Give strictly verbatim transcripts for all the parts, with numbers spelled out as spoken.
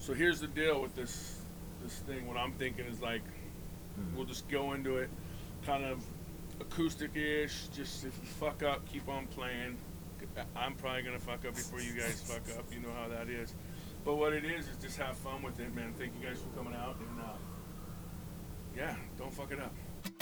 So here's the deal with this this thing. What I'm thinking is like, Mm-hmm. we'll just go into it, kind of acoustic-ish. Just if you fuck up, keep on playing. I'm probably gonna fuck up before you guys fuck up. You know how that is. But what it is is just have fun with it, man. Thank you guys for coming out, and uh, yeah, don't fuck it up.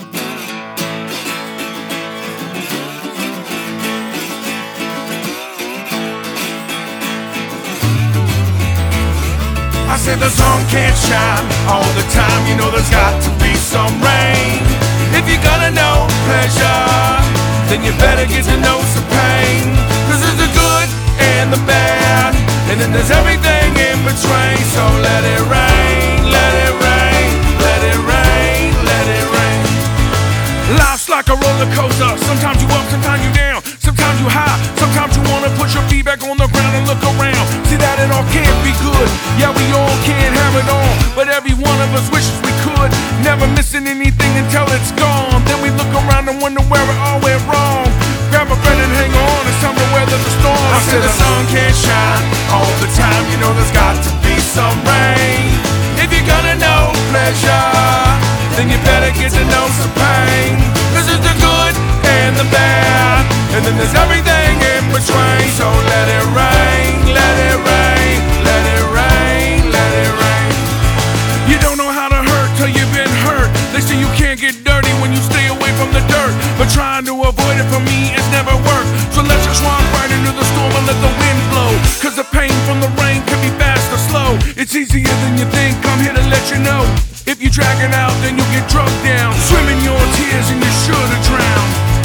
I said the sun can't shine all the time. You know there's got to be some rain. If you're gonna know pleasure, then you better get to know some pain. Cause there's the good and the bad, and then there's everything in between. So let it rain, let it rain, let it rain, let it rain. Life's like a roller coaster. Sometimes you up, sometimes you down. Sometimes you high, sometimes you wanna put your feet back on the ground and look around. See that it all can't be good. Yeah, we all can't have it all, but every one of us wishes we could. Never missing anything until it's gone. Then we look around and wonder where it all went wrong. Grab a friend and hang on, it's time to weather the storm. I said the sun can't shine all the time. You know there's got to be some rain. If you're gonna know pleasure, then you better get to know some pain. Cause there's the good and the bad, and then there's everything in between. So let it rain, let it rain, let it rain, let it rain. You don't know how to hurt till you've been hurt. They say you can't get dirty when you stay away from the dirt, but trying to avoid it for me it's never worked. So let's just run right into the storm and let the wind blow. Cause the pain from the rain can be fast or slow. It's easier than you think, I'm here to let you know. If you drag it out, then you'll get drugged down. Swim in your tears and you're sure to drown.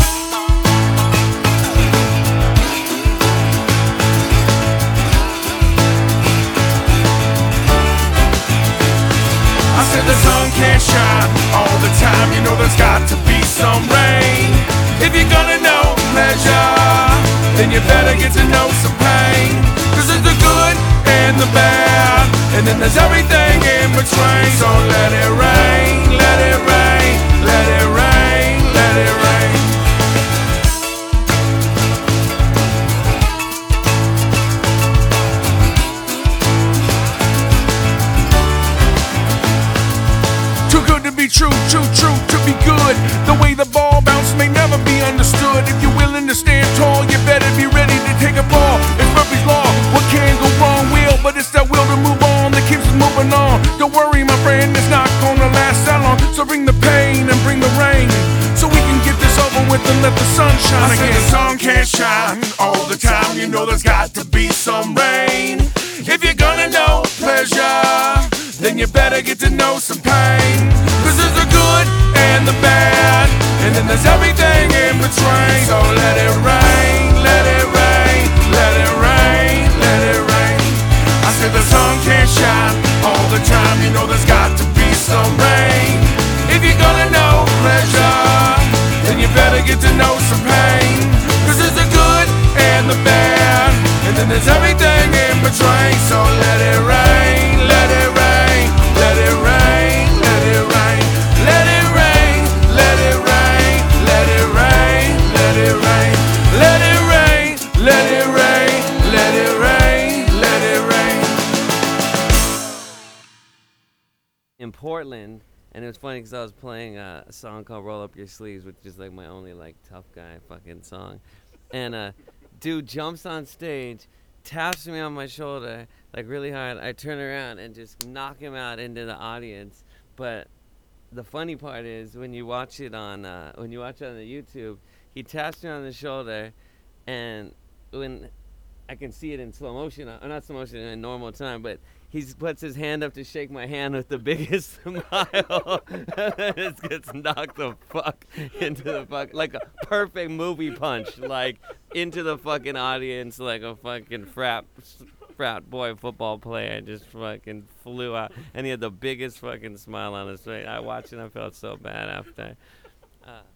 I said the sun can't shine all the time. You know there's got to be some rain. If you're gonna know pleasure, then you better get to know some pain. Cause there's the good and the bad, and then there's everything in between. So let it rain, let it rain, let it rain, let it rain. Too good to be true, too true to be good. The way the ball bounced may never be understood. If you're willing to stand tall, you better be ready to take a fall. It's Murphy's Law, what can go wrong will, but it's that will to move on that keeps us moving on. Don't worry my friend, it's not gonna last that long. So bring the pain and bring the rain, so we can get this over with and let the sun shine again. The sun can't shine all the time. You know there's got to be some rain. If you're gonna know pleasure, then you better get to know some pain. Cause there's the good and the bad, and then there's everything in between. So let it rain, let it rain, let it rain, let it rain. I said the sun can't shine all the time. You know there's got to be some rain. If you're gonna know pleasure, then you better get to know some pain. Cause there's the good and the bad, and then there's everything in between. So let it rain, let it rain, let it rain, let it rain, let it rain, let it rain, let it rain, let it rain, let it rain, let it rain, let it rain, let it rain. In Portland, and it was funny because I was playing uh, a song called "Roll Up Your Sleeves," which is like my only like tough guy fucking song, and uh, dude jumps on stage, taps me on my shoulder like really hard. I turn around and just knock him out into the audience. But the funny part is when you watch it on uh, when you watch it on the YouTube, he taps me on the shoulder, and when I can see it in slow motion, or not slow motion in normal time, but he puts his hand up to shake my hand with the biggest smile, and it gets knocked the fuck into the fuck like a perfect movie punch, like into the fucking audience, like a fucking frat frat boy football player just fucking flew out, and he had the biggest fucking smile on his face. I watched it and I felt so bad after. Uh,